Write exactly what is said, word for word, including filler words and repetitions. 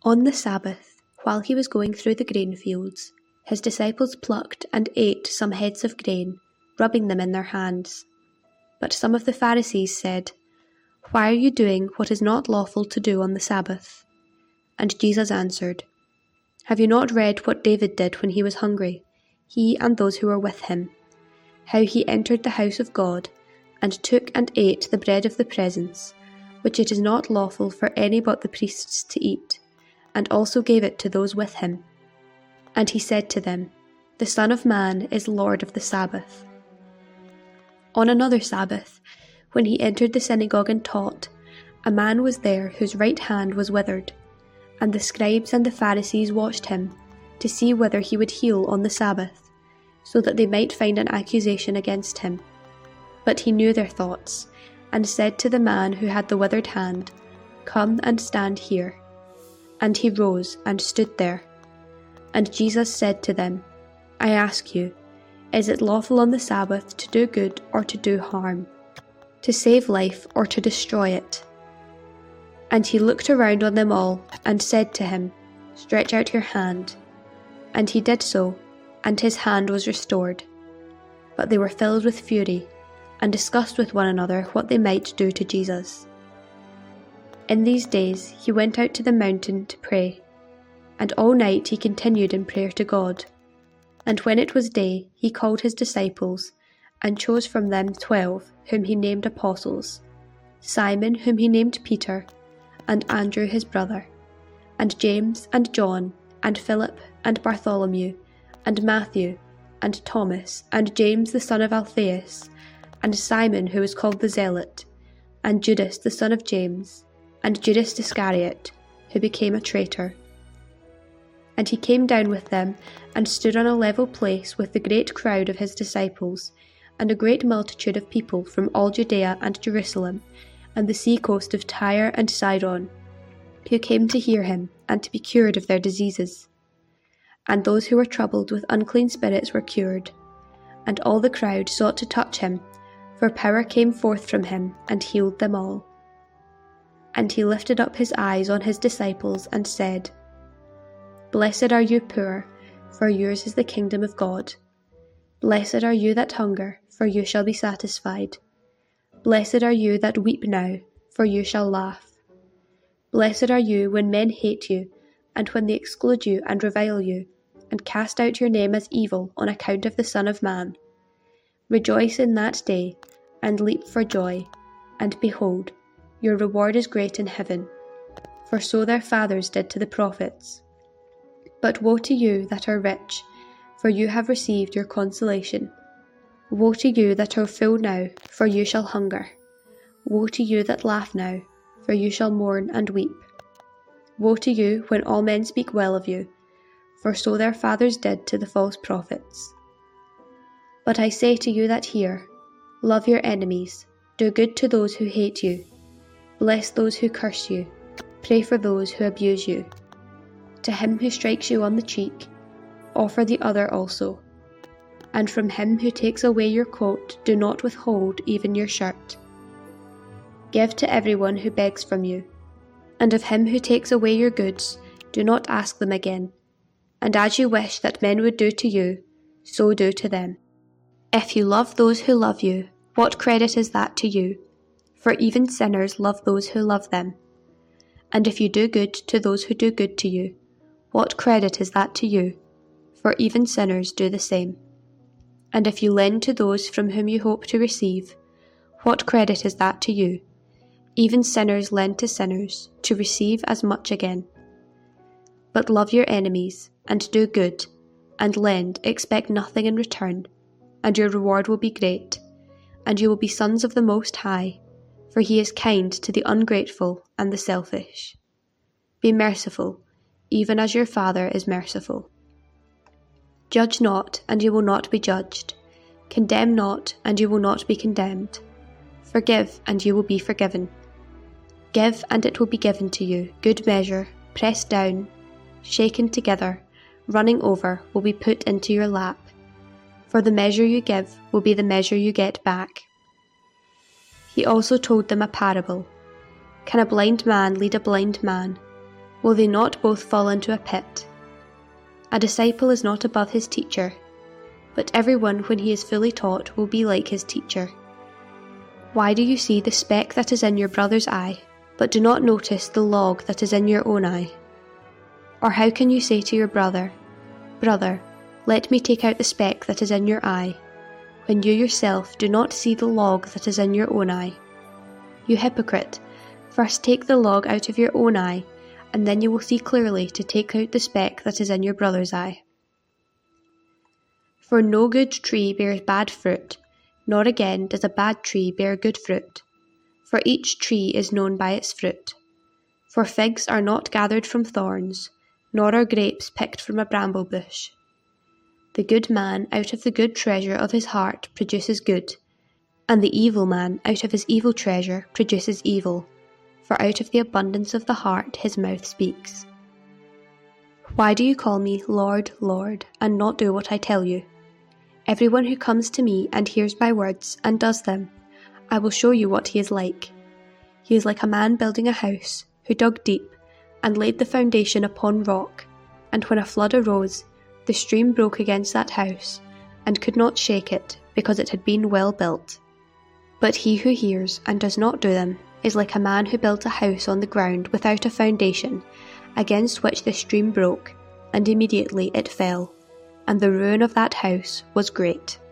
On the Sabbath, while he was going through the grain fields, his disciples plucked and ate some heads of grain, rubbing them in their hands. But some of the Pharisees said, "Why are you doing what is not lawful to do on the Sabbath?" And Jesus answered, "Have you not read what David did when he was hungry, he and those who were with him, how he entered the house of God, and took and ate the bread of the presence, which it is not lawful for any but the priests to eat, and also gave it to those with him? And he said to them, The Son of Man is Lord of the Sabbath." On another Sabbath, when he entered the synagogue and taught, a man was there whose right hand was withered, and the scribes and the Pharisees watched him to see whether he would heal on the Sabbath, so that they might find an accusation against him. But he knew their thoughts, and said to the man who had the withered hand, "Come and stand here." And he rose and stood there. And Jesus said to them, "I ask you, is it lawful on the Sabbath to do good or to do harm, to save life or to destroy it?" And he looked around on them all and said to him, "Stretch out your hand." And he did so, and his hand was restored. But they were filled with fury, and discussed with one another what they might do to Jesus. In these days he went out to the mountain to pray, and all night he continued in prayer to God. And when it was day, he called his disciples, and chose from them twelve, whom he named apostles, Simon, whom he named Peter, and Andrew his brother, and James and John, and Philip, and Bartholomew, and Matthew, and Thomas, and James the son of Alphaeus, and Simon who was called the Zealot, and Judas the son of James, and Judas Iscariot, who became a traitor. And he came down with them, and stood on a level place with the great crowd of his disciples, and a great multitude of people from all Judea and Jerusalem, and the sea coast of Tyre and Sidon, who came to hear him, and to be cured of their diseases. And those who were troubled with unclean spirits were cured. And all the crowd sought to touch him, for power came forth from him, and healed them all. And he lifted up his eyes on his disciples, and said, "Blessed are you poor, for yours is the kingdom of God. Blessed are you that hunger, for you shall be satisfied. Blessed are you that weep now, for you shall laugh. Blessed are you when men hate you, and when they exclude you and revile you, and cast out your name as evil on account of the Son of Man. Rejoice in that day, and leap for joy, and behold, your reward is great in heaven, for so their fathers did to the prophets. But woe to you that are rich, for you have received your consolation. Woe to you that are full now, for you shall hunger. Woe to you that laugh now, for you shall mourn and weep. Woe to you when all men speak well of you, for so their fathers did to the false prophets. But I say to you that hear, love your enemies, do good to those who hate you, bless those who curse you, pray for those who abuse you. To him who strikes you on the cheek, offer the other also. And from him who takes away your coat, do not withhold even your shirt. Give to everyone who begs from you, and of him who takes away your goods, do not ask them again. And as you wish that men would do to you, so do to them. If you love those who love you, what credit is that to you? For even sinners love those who love them. And if you do good to those who do good to you, what credit is that to you? For even sinners do the same. And if you lend to those from whom you hope to receive, what credit is that to you? Even sinners lend to sinners, to receive as much again. But love your enemies, and do good, and lend, expect nothing in return, and your reward will be great, and you will be sons of the Most High, for he is kind to the ungrateful and the selfish. Be merciful, even as your Father is merciful. Judge not, and you will not be judged. Condemn not, and you will not be condemned. Forgive, and you will be forgiven. Give, and it will be given to you. Good measure, pressed down, shaken together, running over, will be put into your lap. For the measure you give will be the measure you get back. He also told them a parable. Can a blind man lead a blind man? Will they not both fall into a pit? A disciple is not above his teacher, but everyone when he is fully taught will be like his teacher. Why do you see the speck that is in your brother's eye, but do not notice the log that is in your own eye? Or how can you say to your brother, Brother, let me take out the speck that is in your eye, when you yourself do not see the log that is in your own eye? You hypocrite, first take the log out of your own eye, and then you will see clearly to take out the speck that is in your brother's eye. For no good tree bears bad fruit, nor again does a bad tree bear good fruit. For each tree is known by its fruit. For figs are not gathered from thorns, nor are grapes picked from a bramble bush. The good man out of the good treasure of his heart produces good, and the evil man out of his evil treasure produces evil. For out of the abundance of the heart his mouth speaks. Why do you call me Lord, Lord, and not do what I tell you? Everyone who comes to me and hears my words and does them, I will show you what he is like. He is like a man building a house, who dug deep, and laid the foundation upon rock, and when a flood arose, the stream broke against that house, and could not shake it, because it had been well built. But he who hears and does not do them is like a man who built a house on the ground without a foundation, against which the stream broke, and immediately it fell, and the ruin of that house was great.